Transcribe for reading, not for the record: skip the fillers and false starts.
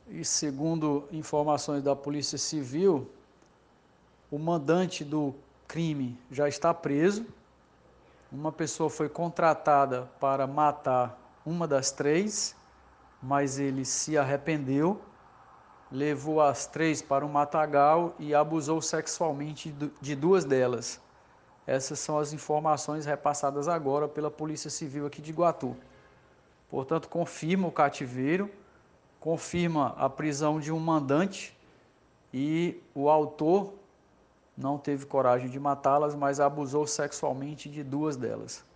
E segundo informações da Polícia Civil, o mandante do crime já está preso. Uma pessoa foi contratada para matar uma das três, mas ele se arrependeu, levou as três para um matagal e abusou sexualmente de duas delas. Essas são as informações repassadas agora pela Polícia Civil aqui de Iguatu. Portanto, confirma o cativeiro, confirma a prisão de um mandante e o autor não teve coragem de matá-las, mas abusou sexualmente de duas delas.